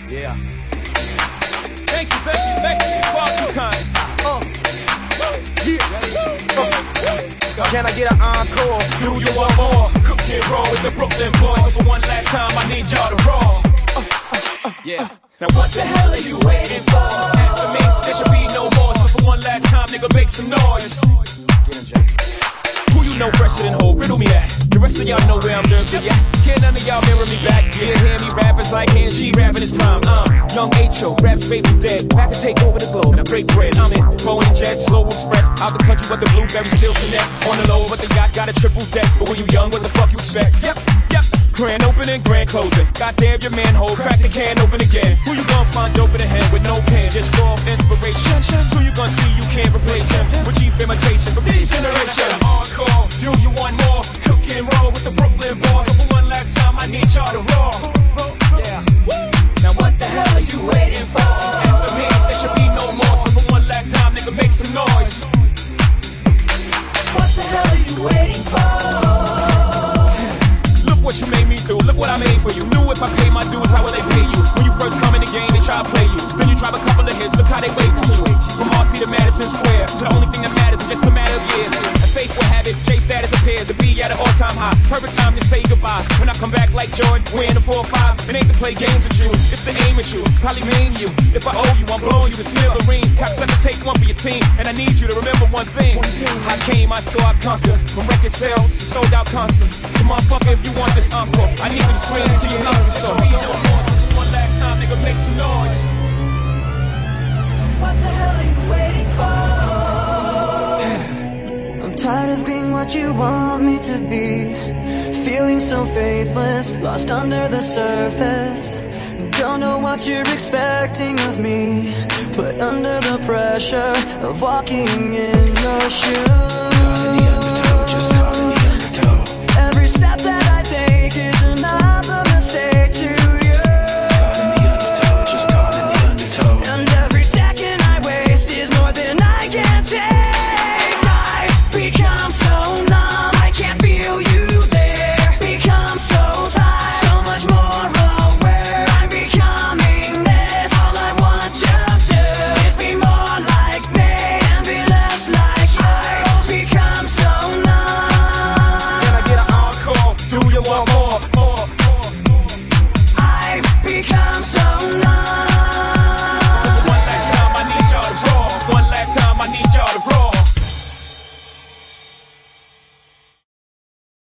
Yeah. Thank you, far too kind. Can I get an encore? Do you want more? Cook and roll with the Brooklyn boys. So for one last time, I need y'all to roll. Yeah. Now what the hell are you waiting for? After me, there should be no more. So for one last time, nigga, make some noise. Get him, Jay. Who you know fresher than whole? Riddle me that. The rest of y'all know where I'm dirty, yeah. Can't none of y'all mirror me back. Yeah, hear me rappers like G rapping his prime. Young H.O. raps faithful dead. Back to take over the globe. Now break bread. I'm in Boeing Jets, Global Express. Out the country, but the blueberries still connect. On the low, but the yacht got a triple deck. But when you young, what the fuck you expect? Yep. Grand opening, grand closing. Goddamn your manhole, crack the can open again. Who you gonna find dope in the head with no pen? Just go off inspiration. Who you gonna see you can't replace him with cheap imitation from these generations. Hardcore, do you want more? Cook and roll with the Brooklyn boys. So for one last time, I need y'all to roll. Yeah. Now what the hell are you waiting for? After me, there should be no more. So for one last time, nigga, make some noise. What the hell are you waiting for? What you made me do, look what I made for you. Knew if I pay my dues, how will they pay you? When you first come in the game, they try to play you. Then you drop a couple of hits, look how they wait to you. From RC to Madison Square, to the only thing that matters is just a matter of years. As fate will have it, J status appears to be at an all-time high. Perfect time to say goodbye. When I come back like Jordan, we're in the 4-5. It ain't to play games with you, it's to aim at you. Probably maim you. If I owe you, I'm blowing you to smithereens. Cocksucker, take one for your team, and I need you to remember one thing. I came, I saw, I conquered. From record sales to sold out concerts. So motherfucker, if you want this encore, I need you to scream to your lungs. So one last time, nigga, make some noise. What the hell are you waiting for? I'm tired of being what you want me to be, feeling so faithless, lost under the surface. Don't know what you're expecting of me, put under the pressure of walking in your shoes. Every step that I take is another mistake to you. And every second I waste is more than I can take. Life becomes so numb, I can't feel you there. Become so tired, so much more aware. I'm becoming this. All I want to do is be more like me and be less like you. Become so numb. Do you want more?